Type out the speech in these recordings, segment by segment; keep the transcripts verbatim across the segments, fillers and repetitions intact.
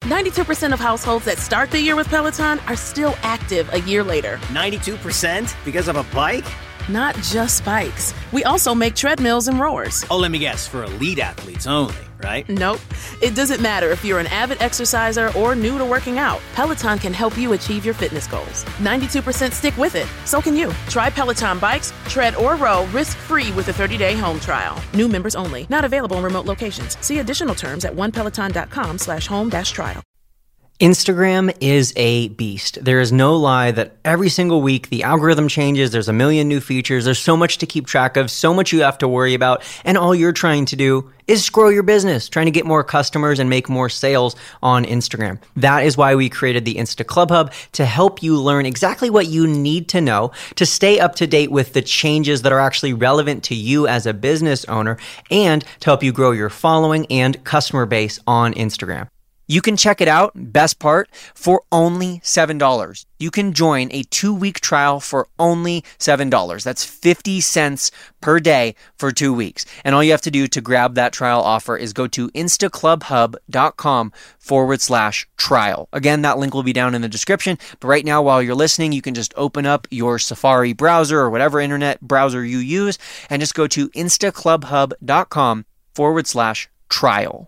ninety-two percent of households that start the year with Peloton are still active a year later. ninety-two percent? Because of a bike? Not just bikes. We also make treadmills and rowers. Oh, let me guess, for elite athletes only, right? Nope. It doesn't matter if you're an avid exerciser or new to working out. Peloton can help you achieve your fitness goals. ninety-two percent stick with it. So can you. Try Peloton bikes, tread, or row risk-free with a thirty-day home trial. New members only. Not available in remote locations. See additional terms at onepeloton.com slash home dash trial. Instagram is a beast. There is no lie that every single week the algorithm changes, there's a million new features, there's so much to keep track of, so much you have to worry about, and all you're trying to do is grow your business, trying to get more customers and make more sales on Instagram. That is why we created the Insta Club Hub to help you learn exactly what you need to know to stay up to date with the changes that are actually relevant to you as a business owner and to help you grow your following and customer base on Instagram. You can check it out, best part, for only seven dollars. You can join a two-week trial for only seven dollars. That's fifty cents per day for two weeks. And all you have to do to grab that trial offer is go to instaclubhub.com forward slash trial. Again, that link will be down in the description. But right now, while you're listening, you can just open up your Safari browser or whatever internet browser you use and just go to instaclubhub.com forward slash trial.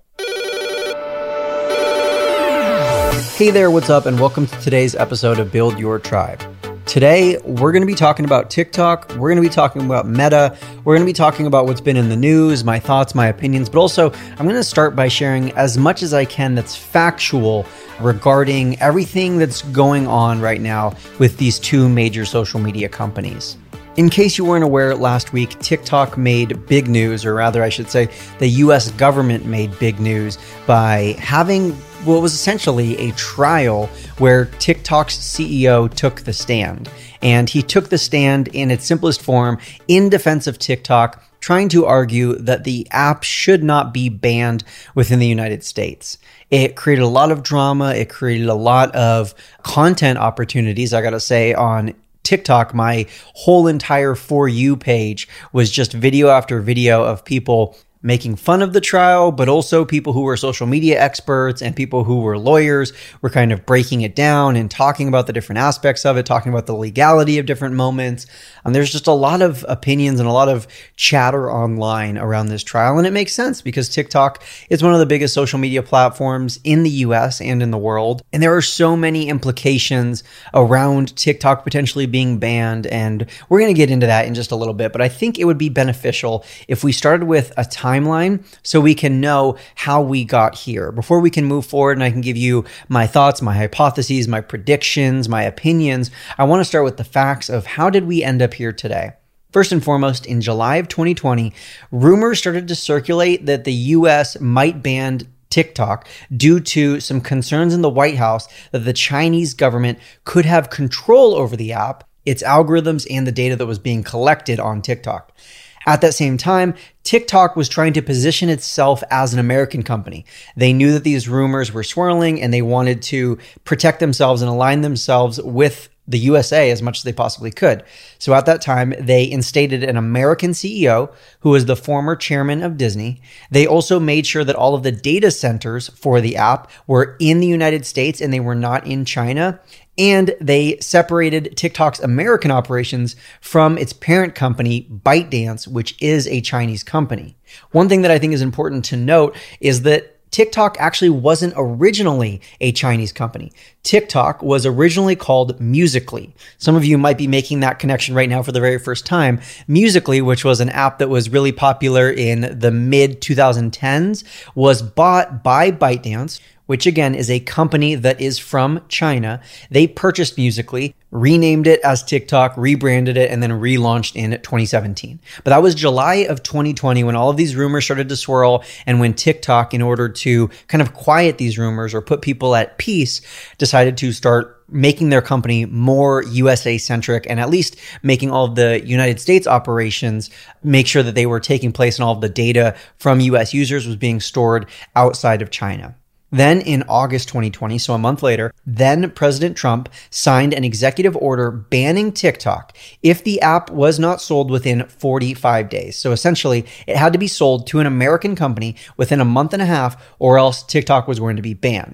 Hey there, what's up, and welcome to today's episode of Build Your Tribe. Today, we're going to be talking about TikTok, we're going to be talking about Meta, we're going to be talking about what's been in the news, my thoughts, my opinions, but also I'm going to start by sharing as much as I can that's factual regarding everything that's going on right now with these two major social media companies. In case you weren't aware, last week, TikTok made big news, or rather I should say the U S government made big news by having what was essentially a trial where TikTok's C E O took the stand. And he took the stand in its simplest form in defense of TikTok, trying to argue that the app should not be banned within the United States. It created a lot of drama. It created a lot of content opportunities, I gotta say, on TikTok. My whole entire For You page was just video after video of people making fun of the trial, but also people who were social media experts and people who were lawyers were kind of breaking it down and talking about the different aspects of it, talking about the legality of different moments. And there's just a lot of opinions and a lot of chatter online around this trial. And it makes sense because TikTok is one of the biggest social media platforms in the U S and in the world. And there are so many implications around TikTok potentially being banned. And we're going to get into that in just a little bit. But I think it would be beneficial if we started with a time timeline so we can know how we got here before we can move forward. And I can give you my thoughts, my hypotheses, my predictions, my opinions. I want to start with the facts of how did we end up here today. First and foremost, in July of twenty twenty, rumors started to circulate that the U S might ban TikTok due to some concerns in the White House that the Chinese government could have control over the app, its algorithms, and the data that was being collected on TikTok. At that same time, TikTok was trying to position itself as an American company. They knew that these rumors were swirling and they wanted to protect themselves and align themselves with the U S A as much as they possibly could. So at that time, they instated an American C E O who was the former chairman of Disney. They also made sure that all of the data centers for the app were in the United States and they were not in China. And they separated TikTok's American operations from its parent company, ByteDance, which is a Chinese company. One thing that I think is important to note is that TikTok actually wasn't originally a Chinese company. TikTok was originally called Musical.ly. Some of you might be making that connection right now for the very first time. Musical.ly, which was an app that was really popular in the mid twenty tens, was bought by ByteDance, which again is a company that is from China. They purchased Musical.ly, renamed it as TikTok, rebranded it, and then relaunched in twenty seventeen. But that was July of twenty twenty when all of these rumors started to swirl and when TikTok, in order to kind of quiet these rumors or put people at peace, decided to start making their company more U S A-centric and at least making all of the United States operations make sure that they were taking place and all of the data from U S users was being stored outside of China. Then in August twenty twenty, so a month later, then President Trump signed an executive order banning TikTok if the app was not sold within forty-five days. So essentially, it had to be sold to an American company within a month and a half, or else TikTok was going to be banned.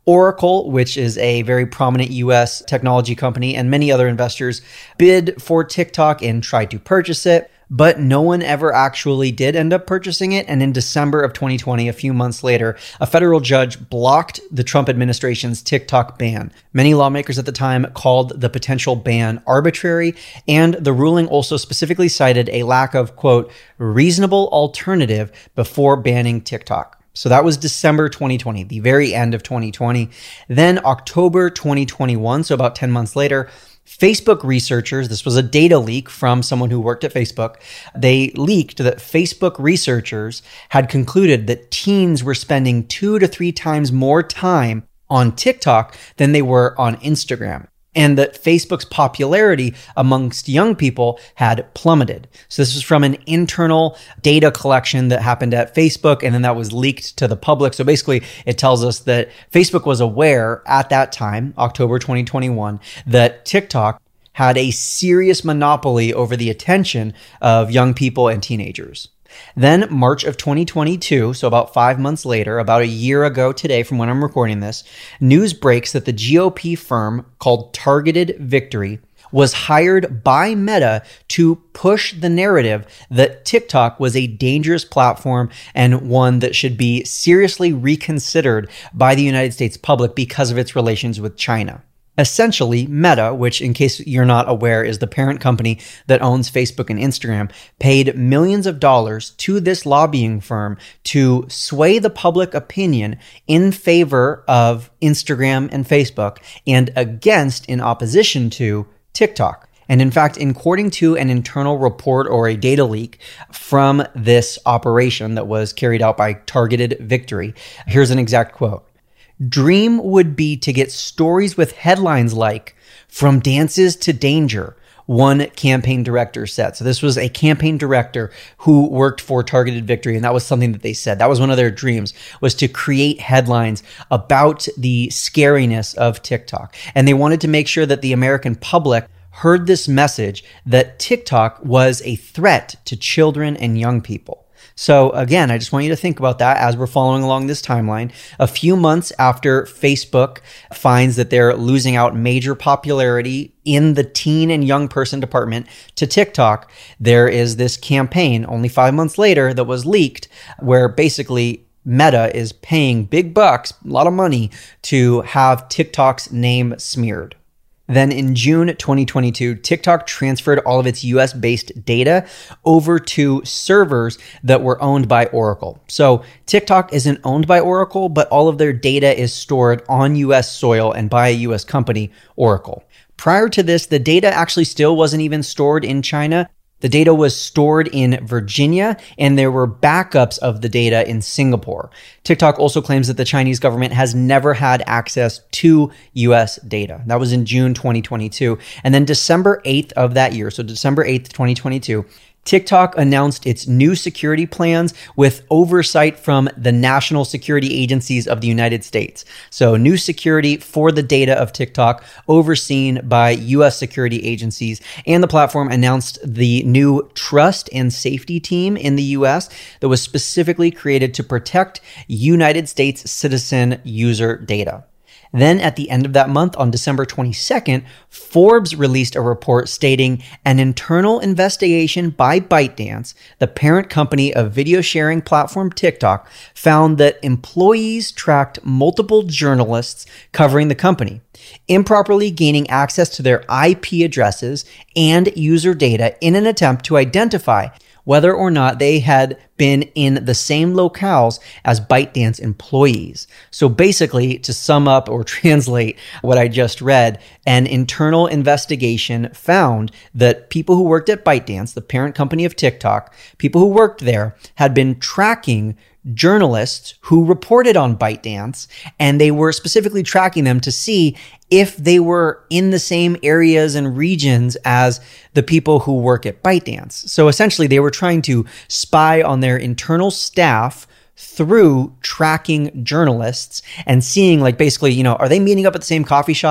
Oracle, which is a very prominent U S technology company, and many other investors bid for TikTok and tried to purchase it. But no one ever actually did end up purchasing it. And in December of twenty twenty, a few months later, a federal judge blocked the Trump administration's TikTok ban. Many lawmakers at the time called the potential ban arbitrary, and the ruling also specifically cited a lack of, quote, reasonable alternative before banning TikTok. So that was December twenty twenty, the very end of twenty twenty. Then October twenty twenty-one, so about ten months later, Facebook researchers, this was a data leak from someone who worked at Facebook, they leaked that Facebook researchers had concluded that teens were spending two to three times more time on TikTok than they were on Instagram, and that Facebook's popularity amongst young people had plummeted. So this was from an internal data collection that happened at Facebook, and then that was leaked to the public. So basically, it tells us that Facebook was aware at that time, October twenty twenty-one, that TikTok had a serious monopoly over the attention of young people and teenagers. Then March of twenty twenty-two, so about five months later, about a year ago today from when I'm recording this, news breaks that the G O P firm called Targeted Victory was hired by Meta to push the narrative that TikTok was a dangerous platform and one that should be seriously reconsidered by the United States public because of its relations with China. Essentially, Meta, which in case you're not aware is the parent company that owns Facebook and Instagram, paid millions of dollars to this lobbying firm to sway the public opinion in favor of Instagram and Facebook and against, in opposition to, TikTok. And in fact, according to an internal report or a data leak from this operation that was carried out by Targeted Victory, here's an exact quote. Dream would be to get stories with headlines like, "From Dances to Danger," one campaign director said. So this was a campaign director who worked for Targeted Victory, and that was something that they said. That was one of their dreams, was to create headlines about the scariness of TikTok. And they wanted to make sure that the American public heard this message that TikTok was a threat to children and young people. So again, I just want you to think about that as we're following along this timeline. A few months after Facebook finds that they're losing out major popularity in the teen and young person department to TikTok, there is this campaign only five months later that was leaked where basically Meta is paying big bucks, a lot of money, to have TikTok's name smeared. Then in June twenty twenty-two, TikTok transferred all of its U S-based data over to servers that were owned by Oracle. So TikTok isn't owned by Oracle, but all of their data is stored on U S soil and by a U S company, Oracle. Prior to this, the data actually still wasn't even stored in China. The data was stored in Virginia, and there were backups of the data in Singapore. TikTok also claims that the Chinese government has never had access to U S data. That was in June twenty twenty-two. And then December eighth of that year, so December eighth, twenty twenty-two, TikTok announced its new security plans with oversight from the national security agencies of the United States. So new security for the data of TikTok overseen by U S security agencies. And the platform announced the new trust and safety team in the U S that was specifically created to protect United States citizen user data. Then at the end of that month, on December twenty-second, Forbes released a report stating an internal investigation by ByteDance, the parent company of video sharing platform TikTok, found that employees tracked multiple journalists covering the company, improperly gaining access to their I P addresses and user data in an attempt to identify whether or not they had been in the same locales as ByteDance employees. So basically, to sum up or translate what I just read, an internal investigation found that people who worked at ByteDance, the parent company of TikTok, people who worked there had been tracking journalists who reported on ByteDance, and they were specifically tracking them to see if they were in the same areas and regions as the people who work at ByteDance. So essentially, they were trying to spy on their internal staff through tracking journalists and seeing, like, basically, you know, are they meeting up at the same coffee shop?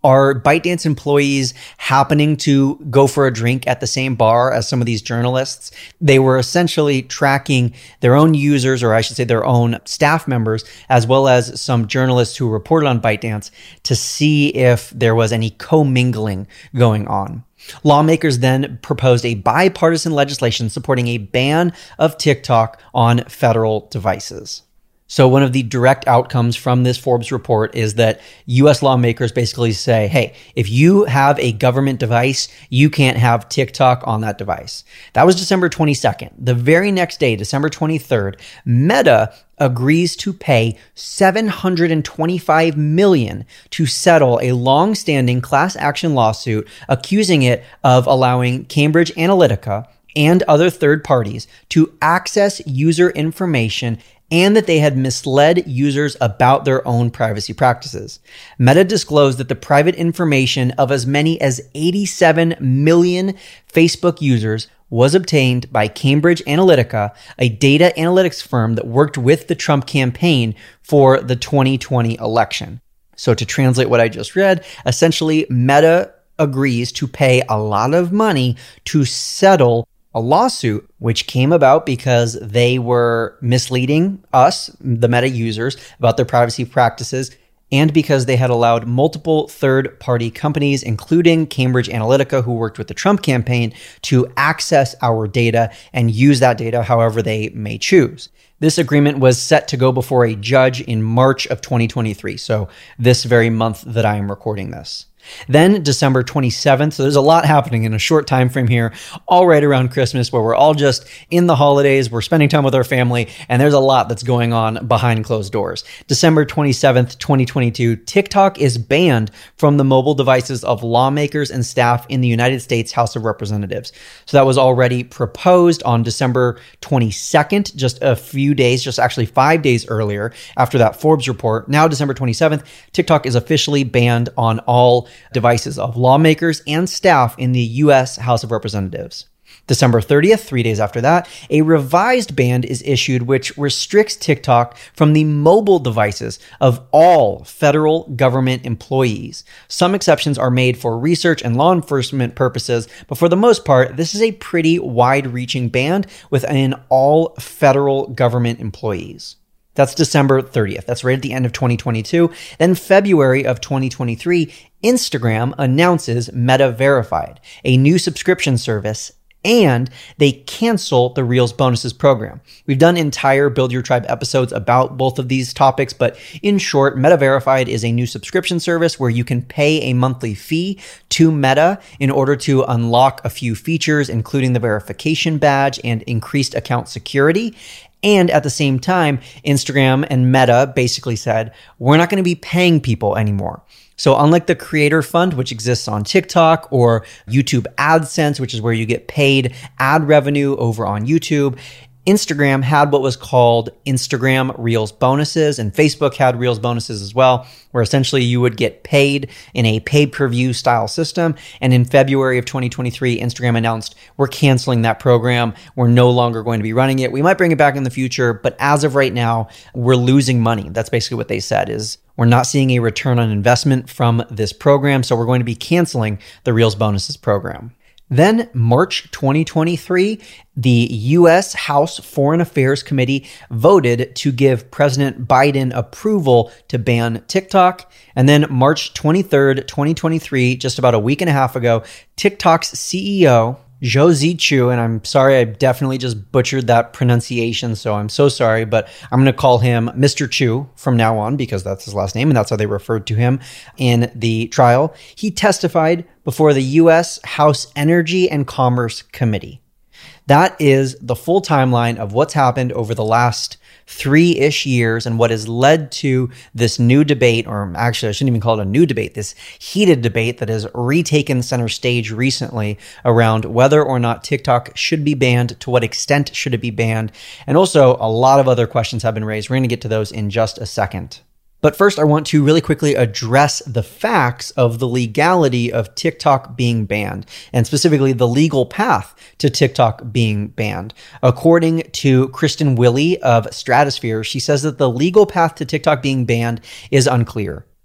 Are ByteDance employees happening to go for a drink at the same bar as some of these journalists? They were essentially tracking their own users, or I should say their own staff members, as well as some journalists who reported on ByteDance to see if there was any commingling going on. Lawmakers then proposed a bipartisan legislation supporting a ban of TikTok on federal devices. So one of the direct outcomes from this Forbes report is that U S lawmakers basically say, hey, if you have a government device, you can't have TikTok on that device. That was December twenty-second. The very next day, December twenty-third, Meta agrees to pay seven hundred twenty-five million dollars to settle a long-standing class action lawsuit accusing it of allowing Cambridge Analytica and other third parties to access user information and that they had misled users about their own privacy practices. Meta disclosed that the private information of as many as eighty-seven million Facebook users was obtained by Cambridge Analytica, a data analytics firm that worked with the Trump campaign for the twenty twenty election. So to translate what I just read, essentially Meta agrees to pay a lot of money to settle a lawsuit which came about because they were misleading us, the Meta users, about their privacy practices, and because they had allowed multiple third-party companies, including Cambridge Analytica, who worked with the Trump campaign, to access our data and use that data however they may choose. This agreement was set to go before a judge in March of twenty twenty-three, so this very month that I am recording this. Then December twenty-seventh, so there's a lot happening in a short time frame here, all right around Christmas, where we're all just in the holidays, we're spending time with our family, and there's a lot that's going on behind closed doors. December twenty-seventh, twenty twenty-two, TikTok is banned from the mobile devices of lawmakers and staff in the United States House of Representatives. So that was already proposed on December twenty-second, just a few days, just actually five days earlier after that Forbes report. Now, December twenty-seventh, TikTok is officially banned on all devices of lawmakers and staff in the U S House of Representatives. December thirtieth, three days after that, a revised ban is issued which restricts TikTok from the mobile devices of all federal government employees. Some exceptions are made for research and law enforcement purposes, but for the most part, this is a pretty wide-reaching ban within all federal government employees. That's December thirtieth. That's right at the end of twenty twenty-two. Then February of twenty twenty-three, Instagram announces Meta Verified, a new subscription service, and they cancel the Reels Bonuses program. We've done entire Build Your Tribe episodes about both of these topics, but in short, Meta Verified is a new subscription service where you can pay a monthly fee to Meta in order to unlock a few features, including the verification badge and increased account security. And at the same time, Instagram and Meta basically said, we're not going to be paying people anymore. So unlike the Creator Fund, which exists on TikTok, or YouTube AdSense, which is where you get paid ad revenue over on YouTube, Instagram had what was called Instagram Reels Bonuses, and Facebook had Reels Bonuses as well, where essentially you would get paid in a pay-per-view style system. And in February of twenty twenty-three, Instagram announced, we're canceling that program. We're no longer going to be running it. We might bring it back in the future, but as of right now, we're losing money. That's basically what they said, is we're not seeing a return on investment from this program, so we're going to be canceling the Reels Bonuses program. Then, March twenty twenty-three, the U S House Foreign Affairs Committee voted to give President Biden approval to ban TikTok. And then March twenty-third, twenty twenty-three, just about a week and a half ago, TikTok's C E O, Zhou Zichu, and I'm sorry, I definitely just butchered that pronunciation, so I'm so sorry, but I'm going to call him Mister Chu from now on because that's his last name and that's how they referred to him in the trial. He testified before the U S House Energy and Commerce Committee. That is the full timeline of what's happened over the last three-ish years and what has led to this new debate, or actually I shouldn't even call it a new debate, this heated debate that has retaken center stage recently around whether or not TikTok should be banned, to what extent should it be banned, and also a lot of other questions have been raised. We're going to get to those in just a second. But first, I want to really quickly address the facts of the legality of TikTok being banned, and specifically the legal path to TikTok being banned. According to Kristen Willey of Stratosphere, she says that the legal path to TikTok being banned is unclear.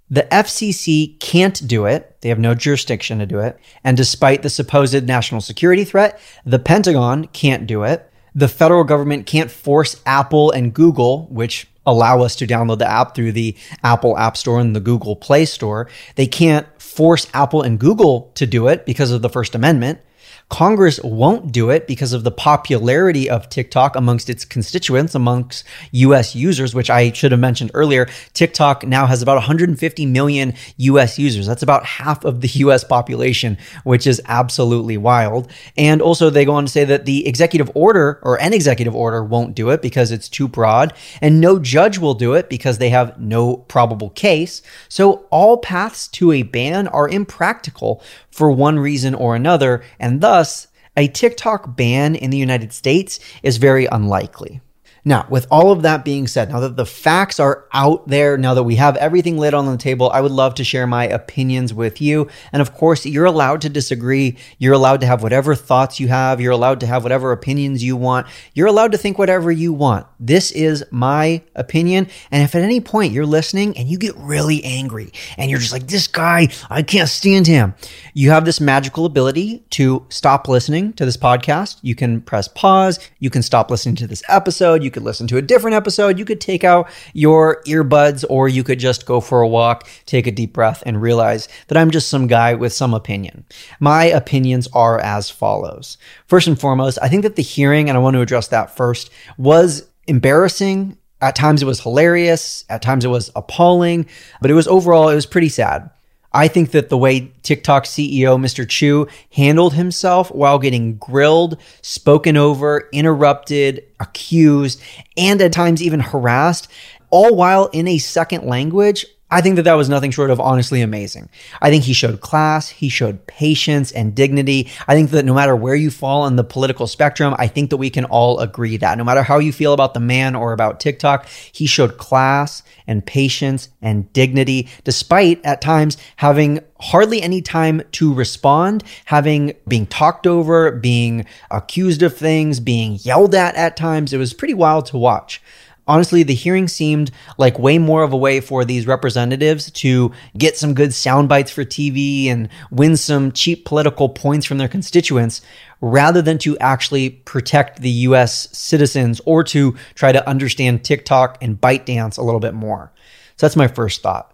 The F C C can't do it. They have no jurisdiction to do it. And despite the supposed national security threat, the Pentagon can't do it. The federal government can't force Apple and Google, which allow us to download the app through the Apple App Store and the Google Play Store. They can't force Apple and Google to do it because of the First Amendment. Congress won't do it because of the popularity of TikTok amongst its constituents, amongst U S users, which I should have mentioned earlier. TikTok now has about one hundred fifty million U S users. That's about half of the U S population, which is absolutely wild. And also they go on to say that the executive order or an executive order won't do it because it's too broad, and no judge will do it because they have no probable case. So all paths to a ban are impractical for one reason or another, and thus a TikTok ban in the United States is very unlikely. Now, with all of that being said, now that the facts are out there, now that we have everything laid on the table, I would love to share my opinions with you. And of course, you're allowed to disagree. You're allowed to have whatever thoughts you have. You're allowed to have whatever opinions you want. You're allowed to think whatever you want. This is my opinion. And if at any point you're listening and you get really angry and you're just like, this guy, I can't stand him, you have this magical ability to stop listening to this podcast. You can press pause. You can stop listening to this episode. You can listen to a different episode. You could take out your earbuds, or you could just go for a walk, take a deep breath, and realize that I'm just some guy with some opinion. My opinions are as follows. First and foremost, I think that the hearing, and I want to address that first, was embarrassing. At times it was hilarious. At times it was appalling, but it was overall, it was pretty sad. I think that the way TikTok C E O Mister Chew handled himself while getting grilled, spoken over, interrupted, accused, and at times even harassed, all while in a second language, I think that that was nothing short of honestly amazing. I think he showed class, he showed patience and dignity. I think that no matter where you fall on the political spectrum, I think that we can all agree that no matter how you feel about the man or about TikTok, he showed class and patience and dignity, despite at times having hardly any time to respond, having being talked over, being accused of things, being yelled at at times. It was pretty wild to watch. Honestly, the hearing seemed like way more of a way for these representatives to get some good sound bites for T V and win some cheap political points from their constituents, rather than to actually protect the U S citizens or to try to understand TikTok and ByteDance a little bit more. So that's my first thought.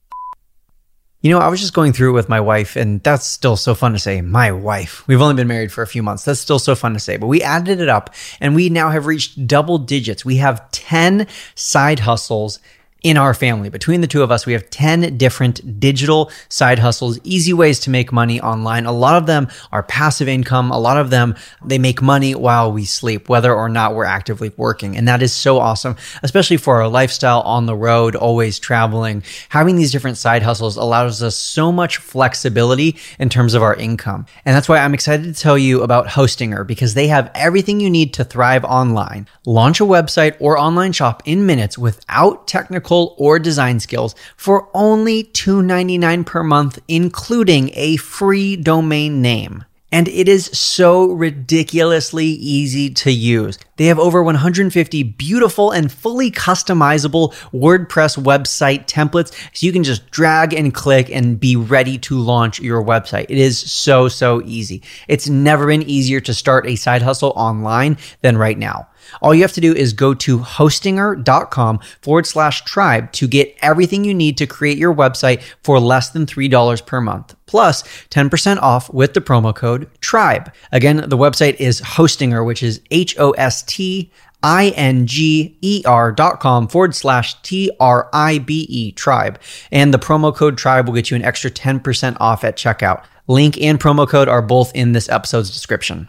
You know, I was just going through it with my wife, and that's still so fun to say, my wife. We've only been married for a few months. That's still so fun to say, but we added it up and we now have reached double digits. We have ten side hustles in our family. Between the two of us, we have ten different digital side hustles, easy ways to make money online. A lot of them are passive income. A lot of them, they make money while we sleep, whether or not we're actively working. And that is so awesome, especially for our lifestyle on the road, always traveling. Having these different side hustles allows us so much flexibility in terms of our income. And that's why I'm excited to tell you about Hostinger, because they have everything you need to thrive online. Launch a website or online shop in minutes without technical or design skills for only two dollars and ninety-nine cents per month, including a free domain name. And it is so ridiculously easy to use. They have over one hundred fifty beautiful and fully customizable WordPress website templates, so you can just drag and click and be ready to launch your website. It is so, so easy. It's never been easier to start a side hustle online than right now. All you have to do is go to hostinger.com forward slash tribe to get everything you need to create your website for less than three dollars per month, plus ten percent off with the promo code TRIBE. Again, the website is Hostinger, which is H O S T I N G E R dot com forward slash T R I B E tribe. And the promo code TRIBE will get you an extra ten percent off at checkout. Link and promo code are both in this episode's description.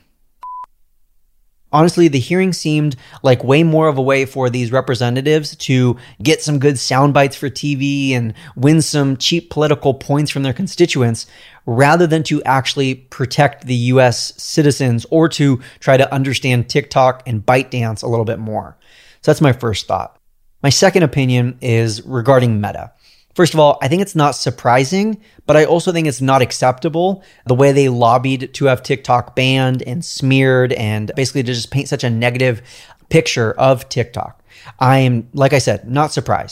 Honestly, the hearing seemed like way more of a way for these representatives to get some good sound bites for T V and win some cheap political points from their constituents, rather than to actually protect the U S citizens or to try to understand TikTok and ByteDance a little bit more. So that's my first thought. My second opinion is regarding Meta. First of all, I think it's not surprising, but I also think it's not acceptable the way they lobbied to have TikTok banned and smeared and basically to just paint such a negative picture of TikTok. I am, like I said, not surprised.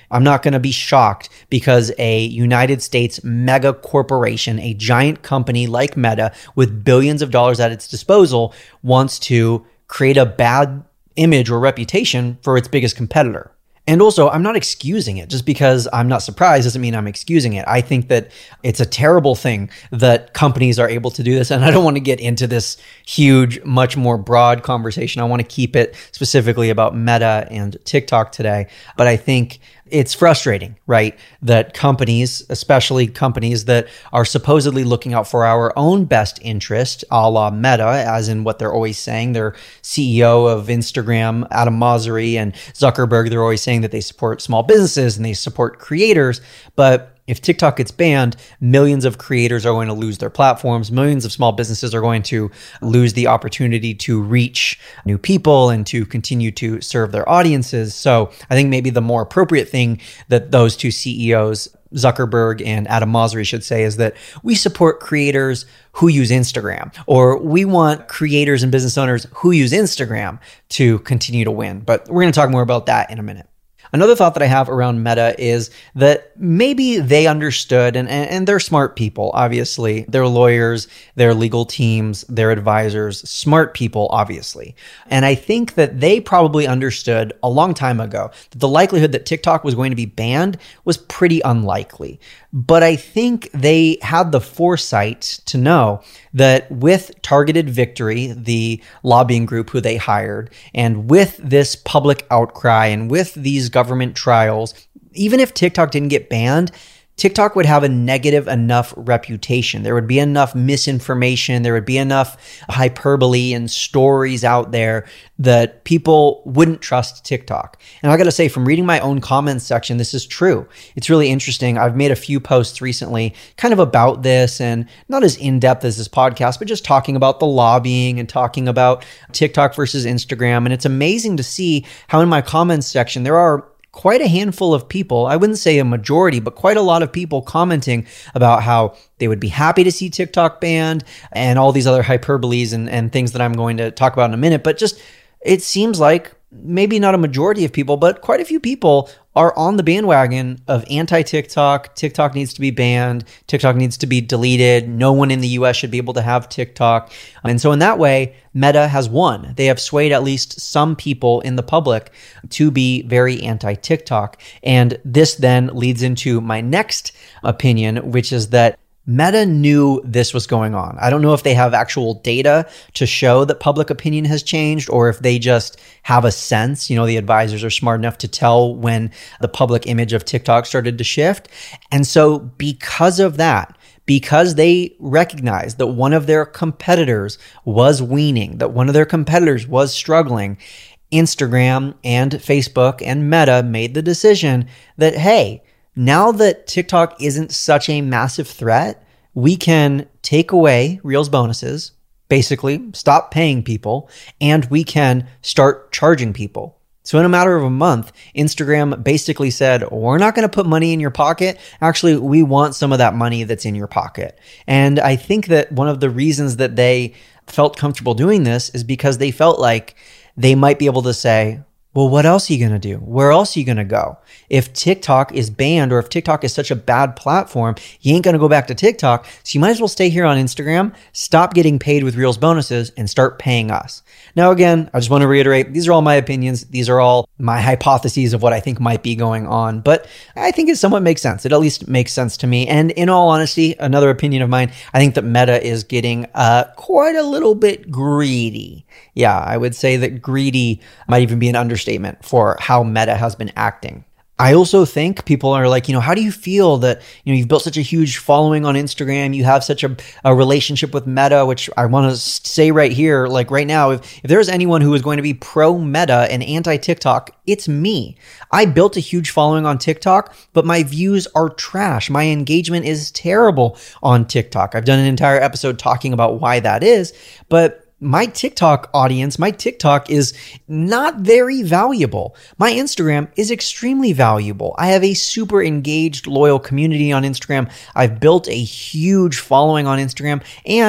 I'm not going to be shocked because a United States mega corporation, a giant company like Meta with billions of dollars at its disposal, wants to create a bad image or reputation for its biggest competitor. And also, I'm not excusing it. Just because I'm not surprised doesn't mean I'm excusing it. I think that it's a terrible thing that companies are able to do this. And I don't want to get into this huge, much more broad conversation. I want to keep it specifically about Meta and TikTok today. But I think it's frustrating, right? That companies, especially companies that are supposedly looking out for our own best interest, a la Meta, as in what they're always saying. Their C E O of Instagram, Adam Mosseri, and Zuckerberg, they're always saying that they support small businesses and they support creators. But if TikTok gets banned, millions of creators are going to lose their platforms. Millions of small businesses are going to lose the opportunity to reach new people and to continue to serve their audiences. So I think maybe the more appropriate thing that those two C E Os, Zuckerberg and Adam Mosseri, should say is that we support creators who use Instagram, or we want creators and business owners who use Instagram to continue to win. But we're going to talk more about that in a minute. Another thought that I have around Meta is that maybe they understood, and, and they're smart people, obviously. They're lawyers, they're legal teams, they're advisors, smart people, obviously. And I think that they probably understood a long time ago that the likelihood that TikTok was going to be banned was pretty unlikely. But I think they had the foresight to know that with Targeted Victory, the lobbying group who they hired, and with this public outcry and with these government trials, even if TikTok didn't get banned, TikTok would have a negative enough reputation. There would be enough misinformation. There would be enough hyperbole and stories out there that people wouldn't trust TikTok. And I got to say, from reading my own comments section, this is true. It's really interesting. I've made a few posts recently kind of about this, and not as in-depth as this podcast, but just talking about the lobbying and talking about TikTok versus Instagram. And it's amazing to see how in my comments section, there are quite a handful of people, I wouldn't say a majority, but quite a lot of people commenting about how they would be happy to see TikTok banned and all these other hyperboles and, and things that I'm going to talk about in a minute. But just, it seems like maybe not a majority of people, but quite a few people are on the bandwagon of anti-TikTok. TikTok needs to be banned. TikTok needs to be deleted. No one in the U S should be able to have TikTok. And so in that way, Meta has won. They have swayed at least some people in the public to be very anti-TikTok. And this then leads into my next opinion, which is that Meta knew this was going on. I don't know if they have actual data to show that public opinion has changed, or if they just have a sense. You know, the advisors are smart enough to tell when the public image of TikTok started to shift. And so because of that, because they recognized that one of their competitors was weaning, that one of their competitors was struggling, Instagram and Facebook and Meta made the decision that, hey, now that TikTok isn't such a massive threat, we can take away Reels bonuses, basically stop paying people, and we can start charging people. So in a matter of a month, Instagram basically said, we're not going to put money in your pocket. Actually, we want some of that money that's in your pocket. And I think that one of the reasons that they felt comfortable doing this is because they felt like they might be able to say, well, what else are you going to do? Where else are you going to go? If TikTok is banned, or if TikTok is such a bad platform, you ain't going to go back to TikTok. So you might as well stay here on Instagram, stop getting paid with Reels bonuses, and start paying us. Now, again, I just want to reiterate, these are all my opinions. These are all my hypotheses of what I think might be going on. But I think it somewhat makes sense. It at least makes sense to me. And in all honesty, another opinion of mine, I think that Meta is getting uh, quite a little bit greedy. Yeah, I would say that greedy might even be an understatement for how Meta has been acting. I also think people are like, you know, how do you feel that, you know, you've built such a huge following on Instagram, you have such a, a relationship with Meta, which I want to say right here, like right now, if, if there's anyone who is going to be pro Meta and anti TikTok, it's me. I built a huge following on TikTok, but my views are trash. My engagement is terrible on TikTok. I've done an entire episode talking about why that is, but my TikTok audience, my TikTok is not very valuable. My Instagram is extremely valuable. I have a super engaged, loyal community on Instagram. I've built a huge following on Instagram. And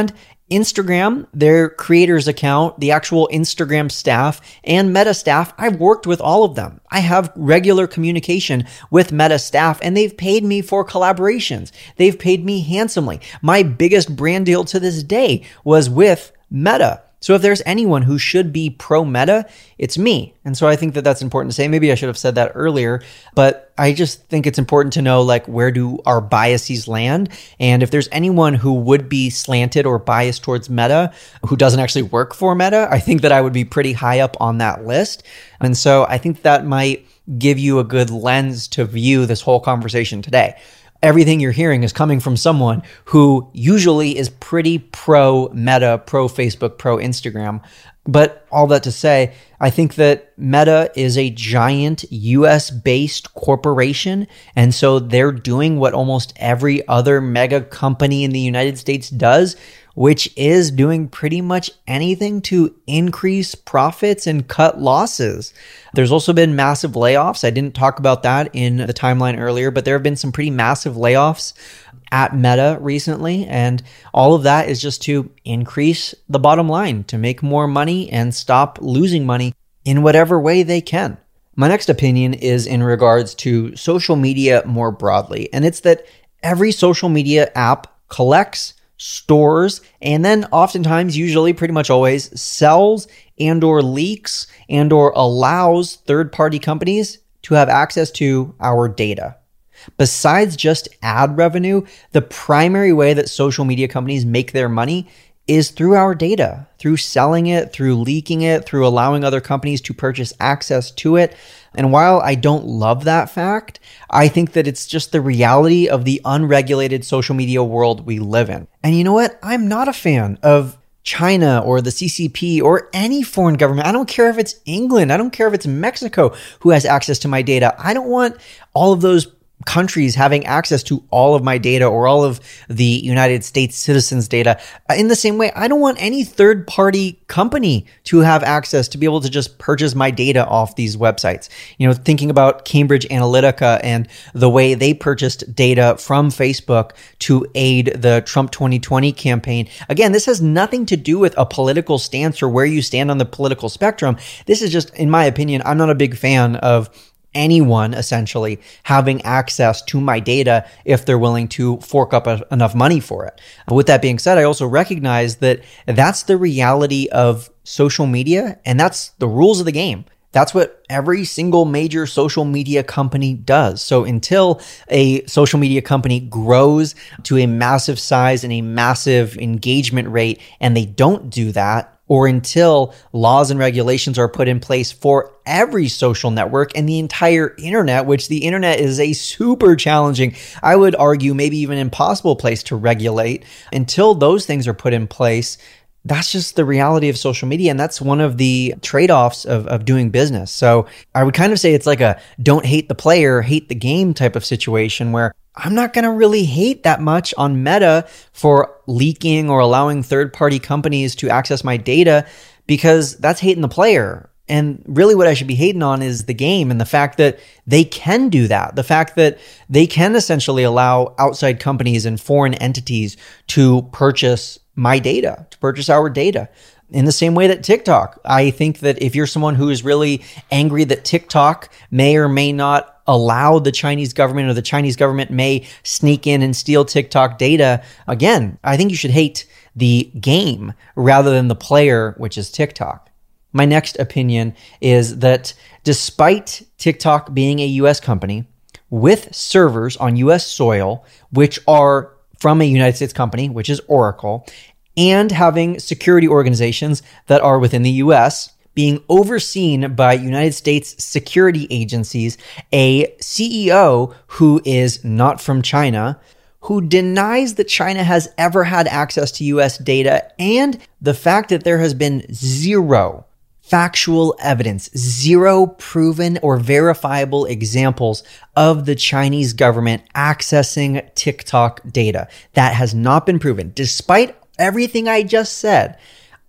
Instagram, their creators account, the actual Instagram staff, and Meta staff, I've worked with all of them. I have regular communication with Meta staff, and they've paid me for collaborations. They've paid me handsomely. My biggest brand deal to this day was with Meta. So if there's anyone who should be pro-Meta, it's me. And so I think that that's important to say. Maybe I should have said that earlier, but I just think it's important to know, like, where do our biases land? And if there's anyone who would be slanted or biased towards Meta, who doesn't actually work for Meta, I think that I would be pretty high up on that list. And so I think that might give you a good lens to view this whole conversation today. Everything you're hearing is coming from someone who usually is pretty pro Meta, pro Facebook, pro Instagram. But all that to say, I think that Meta is a giant U S-based corporation. And so they're doing what almost every other mega company in the United States does, which is doing pretty much anything to increase profits and cut losses. There's also been massive layoffs. I didn't talk about that in the timeline earlier, but there have been some pretty massive layoffs at Meta recently. And all of that is just to increase the bottom line, to make more money and stop losing money in whatever way they can. My next opinion is in regards to social media more broadly. And it's that every social media app collects, stores, and then oftentimes, usually pretty much always, sells and or leaks and or allows third-party companies to have access to our data. Besides just ad revenue, the primary way that social media companies make their money is through our data, through selling it, through leaking it, through allowing other companies to purchase access to it. And while I don't love that fact, I think that it's just the reality of the unregulated social media world we live in. And you know what? I'm not a fan of China or the C C P or any foreign government. I don't care if it's England. I don't care if it's Mexico who has access to my data. I don't want all of those countries having access to all of my data or all of the United States citizens' data. In the same way, I don't want any third-party company to have access to be able to just purchase my data off these websites. You know, thinking about Cambridge Analytica and the way they purchased data from Facebook to aid the Trump twenty twenty campaign. Again, this has nothing to do with a political stance or where you stand on the political spectrum. This is just, in my opinion, I'm not a big fan of anyone essentially having access to my data if they're willing to fork up a, enough money for it. With that being said, I also recognize that that's the reality of social media, and that's the rules of the game. That's what every single major social media company does. So until a social media company grows to a massive size and a massive engagement rate, and they don't do that, or until laws and regulations are put in place for every social network and the entire internet, which the internet is a super challenging, I would argue maybe even impossible place to regulate. Until those things are put in place, that's just the reality of social media. And that's one of the trade-offs of, of doing business. So I would kind of say it's like a don't hate the player, hate the game type of situation where I'm not going to really hate that much on Meta for leaking or allowing third-party companies to access my data, because that's hating the player. And really what I should be hating on is the game and the fact that they can do that. The fact that they can essentially allow outside companies and foreign entities to purchase my data, to purchase our data. In the same way that TikTok, I think that if you're someone who is really angry that TikTok may or may not allow the Chinese government, or the Chinese government may sneak in and steal TikTok data, again, I think you should hate the game rather than the player, which is TikTok. My next opinion is that despite TikTok being a U S company with servers on U S soil, which are from a United States company, which is Oracle, and having security organizations that are within the U S, being overseen by United States security agencies, a C E O who is not from China, who denies that China has ever had access to U S data, and the fact that there has been zero factual evidence, zero proven or verifiable examples of the Chinese government accessing TikTok data. That has not been proven. Despite everything I just said,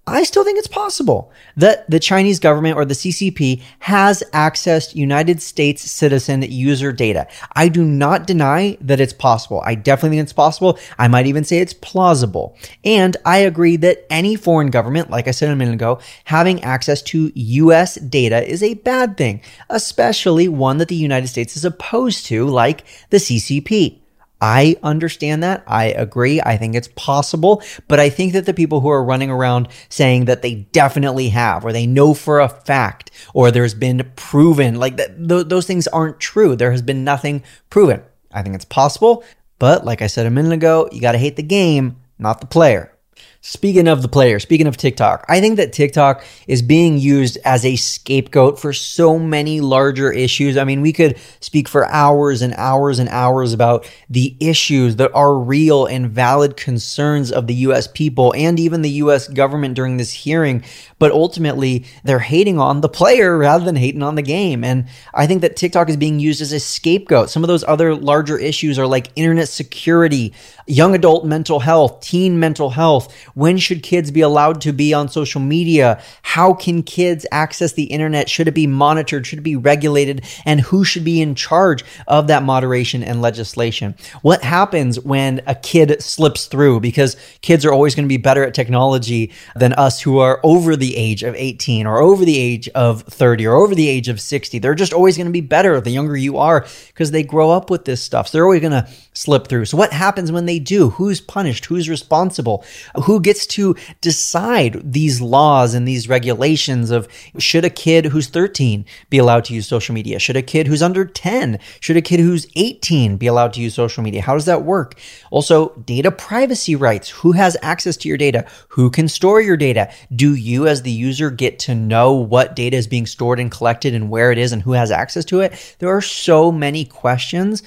I still think it's possible that the Chinese government or the C C P has accessed United States citizen user data. I do not deny that it's possible. I definitely think it's possible. I might even say it's plausible. And I agree that any foreign government, like I said a minute ago, having access to U S data is a bad thing, especially one that the United States is opposed to, like the C C P. I understand that. I agree. I think it's possible. But I think that the people who are running around saying that they definitely have, or they know for a fact, or there's been proven, like that, th- those things aren't true. There has been nothing proven. I think it's possible. But like I said a minute ago, you got to hate the game, not the player. Speaking of the player, speaking of TikTok, I think that TikTok is being used as a scapegoat for so many larger issues. I mean, we could speak for hours and hours and hours about the issues that are real and valid concerns of the U S people and even the U S government during this hearing. But ultimately, they're hating on the player rather than hating on the game. And I think that TikTok is being used as a scapegoat. Some of those other larger issues are like internet security, young adult mental health, teen mental health. When should kids be allowed to be on social media? How can kids access the internet? Should it be monitored? Should it be regulated? And who should be in charge of that moderation and legislation? What happens when a kid slips through? Because kids are always going to be better at technology than us who are over the age of eighteen or over the age of thirty or over the age of sixty. They're just always going to be better the younger you are because they grow up with this stuff. So they're always going to slip through. So what happens when they do? Who's punished? Who's responsible? Who gets to decide these laws and these regulations of should a kid who's thirteen be allowed to use social media? Should a kid who's under ten? Should a kid who's eighteen be allowed to use social media? How does that work? Also, data privacy rights. Who has access to your data? Who can store your data? Do you as the user get to know what data is being stored and collected and where it is and who has access to it? There are so many questions,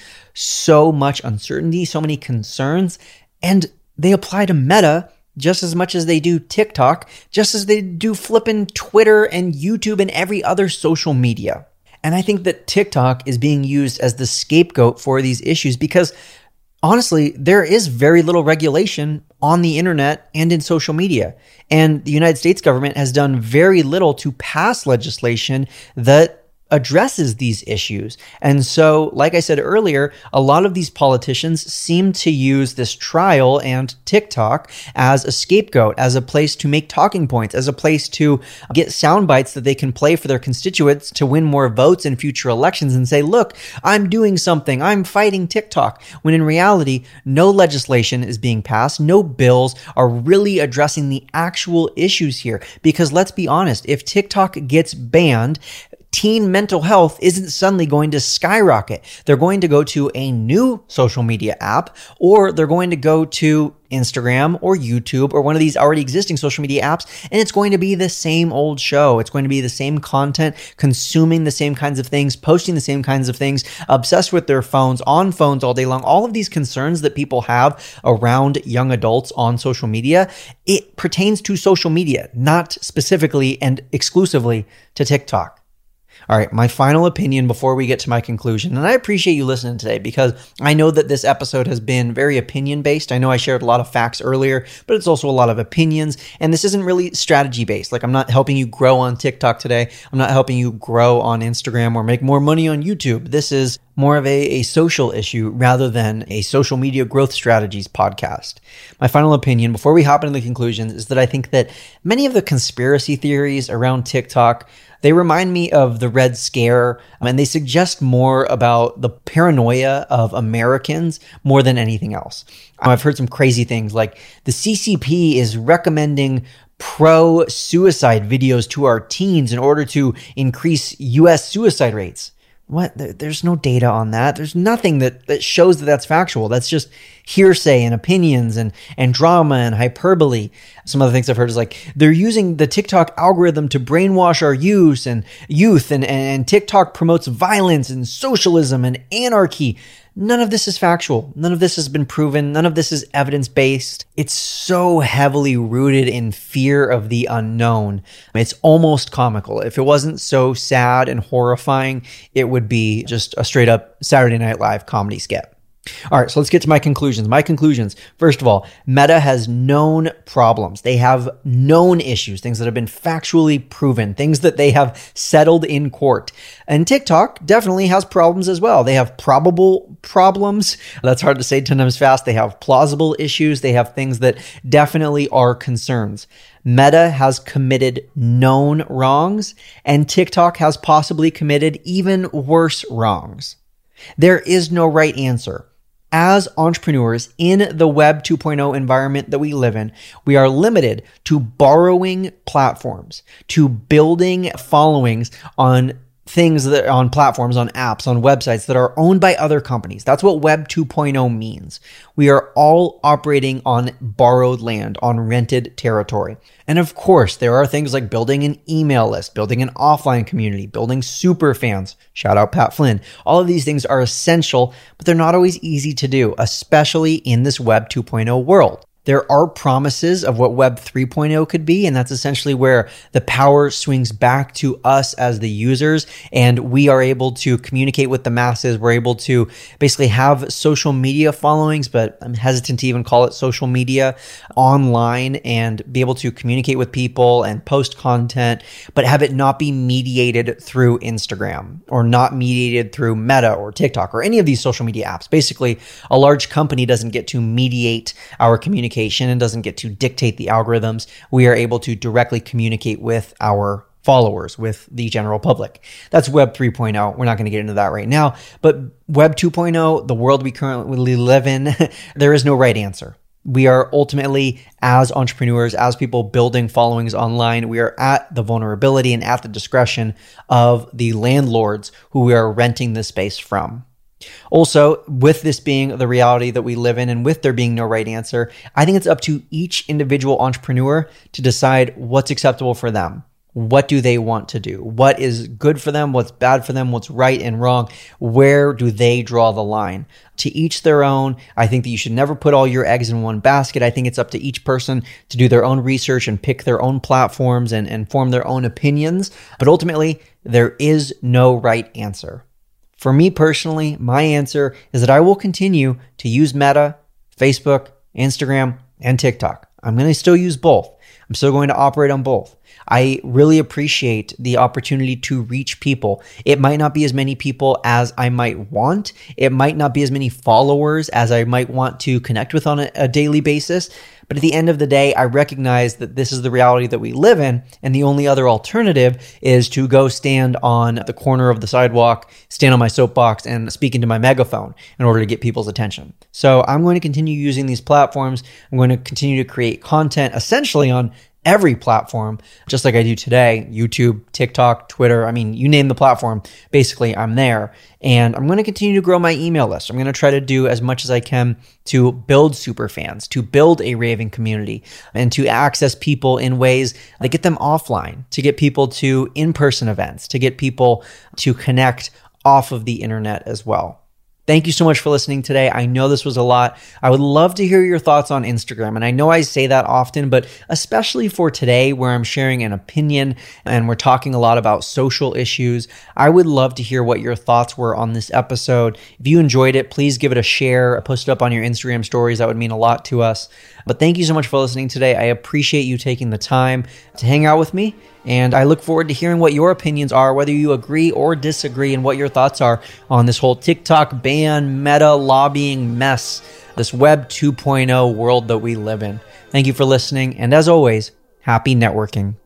so much uncertainty, so many concerns, and they apply to Meta just as much as they do TikTok, just as they do flipping Twitter and YouTube and every other social media. And I think that TikTok is being used as the scapegoat for these issues because honestly, there is very little regulation on the internet and in social media. And the United States government has done very little to pass legislation that addresses these issues. And so, like I said earlier, a lot of these politicians seem to use this trial and TikTok as a scapegoat, as a place to make talking points, as a place to get sound bites that they can play for their constituents to win more votes in future elections and say, look, I'm doing something, I'm fighting TikTok. When in reality, no legislation is being passed, no bills are really addressing the actual issues here. Because let's be honest, if TikTok gets banned, teen mental health isn't suddenly going to skyrocket. They're going to go to a new social media app, or they're going to go to Instagram or YouTube or one of these already existing social media apps, and it's going to be the same old show. It's going to be the same content, consuming the same kinds of things, posting the same kinds of things, obsessed with their phones, on phones all day long. All of these concerns that people have around young adults on social media, it pertains to social media, not specifically and exclusively to TikTok. All right, my final opinion before we get to my conclusion, and I appreciate you listening today because I know that this episode has been very opinion-based. I know I shared a lot of facts earlier, but it's also a lot of opinions, and this isn't really strategy-based. Like, I'm not helping you grow on TikTok today. I'm not helping you grow on Instagram or make more money on YouTube. This is more of a, a social issue rather than a social media growth strategies podcast. My final opinion before we hop into the conclusions is that I think that many of the conspiracy theories around TikTok, they remind me of the Red Scare, and they suggest more about the paranoia of Americans more than anything else. I've heard some crazy things like the C C P is recommending pro-suicide videos to our teens in order to increase U S suicide rates. What? There's no data on that. There's nothing that, that shows that that's factual. That's just hearsay and opinions and, and drama and hyperbole. Some of the things I've heard is like, they're using the TikTok algorithm to brainwash our youth and youth and, and TikTok promotes violence and socialism and anarchy. None of this is factual. None of this has been proven. None of this is evidence-based. It's so heavily rooted in fear of the unknown. It's almost comical. If it wasn't so sad and horrifying, it would be just a straight up Saturday Night Live comedy skit. All right, so let's get to my conclusions. My conclusions. First of all, Meta has known problems. They have known issues, things that have been factually proven, things that they have settled in court. And TikTok definitely has problems as well. They have probable problems. That's hard to say ten times fast. They have plausible issues. They have things that definitely are concerns. Meta has committed known wrongs, and TikTok has possibly committed even worse wrongs. There is no right answer. As entrepreneurs in the Web two point oh environment that we live in, we are limited to borrowing platforms, to building followings on things that on platforms, on apps, on websites that are owned by other companies. That's what Web two point oh means. We are all operating on borrowed land, on rented territory. And of course, there are things like building an email list, building an offline community, building super fans. Shout out Pat Flynn. All of these things are essential, but they're not always easy to do, especially in this Web two point oh world. There are promises of what Web three point oh could be, and that's essentially where the power swings back to us as the users, and we are able to communicate with the masses. We're able to basically have social media followings, but I'm hesitant to even call it social media, online, and be able to communicate with people and post content, but have it not be mediated through Instagram or not mediated through Meta or TikTok or any of these social media apps. Basically, a large company doesn't get to mediate our communication and doesn't get to dictate the algorithms. We are able to directly communicate with our followers, with the general public. That's Web three point oh. We're not going to get into that right now. But Web two point oh, the world we currently live in, there is no right answer. We are ultimately, as entrepreneurs, as people building followings online, we are at the vulnerability and at the discretion of the landlords who we are renting the space from. Also, with this being the reality that we live in and with there being no right answer, I think it's up to each individual entrepreneur to decide what's acceptable for them. What do they want to do? What is good for them? What's bad for them? What's right and wrong? Where do they draw the line? To each their own. I think that you should never put all your eggs in one basket. I think it's up to each person to do their own research and pick their own platforms and, and form their own opinions. But ultimately, there is no right answer. For me personally, my answer is that I will continue to use Meta, Facebook, Instagram, and TikTok. I'm going to still use both. I'm still going to operate on both. I really appreciate the opportunity to reach people. It might not be as many people as I might want. It might not be as many followers as I might want to connect with on a, a daily basis. But at the end of the day, I recognize that this is the reality that we live in. And the only other alternative is to go stand on the corner of the sidewalk, stand on my soapbox, and speak into my megaphone in order to get people's attention. So I'm going to continue using these platforms. I'm going to continue to create content essentially on every platform, just like I do today, YouTube, TikTok, Twitter. I mean, you name the platform, basically I'm there. And I'm going to continue to grow my email list. I'm going to try to do as much as I can to build super fans, to build a raving community, and to access people in ways that get them offline, to get people to in-person events, to get people to connect off of the internet as well. Thank you so much for listening today. I know this was a lot. I would love to hear your thoughts on Instagram. And I know I say that often, but especially for today where I'm sharing an opinion and we're talking a lot about social issues, I would love to hear what your thoughts were on this episode. If you enjoyed it, please give it a share, post it up on your Instagram stories. That would mean a lot to us. But thank you so much for listening today. I appreciate you taking the time to hang out with me. And I look forward to hearing what your opinions are, whether you agree or disagree, and what your thoughts are on this whole TikTok ban, Meta lobbying mess, this Web two point oh world that we live in. Thank you for listening. And as always, happy networking.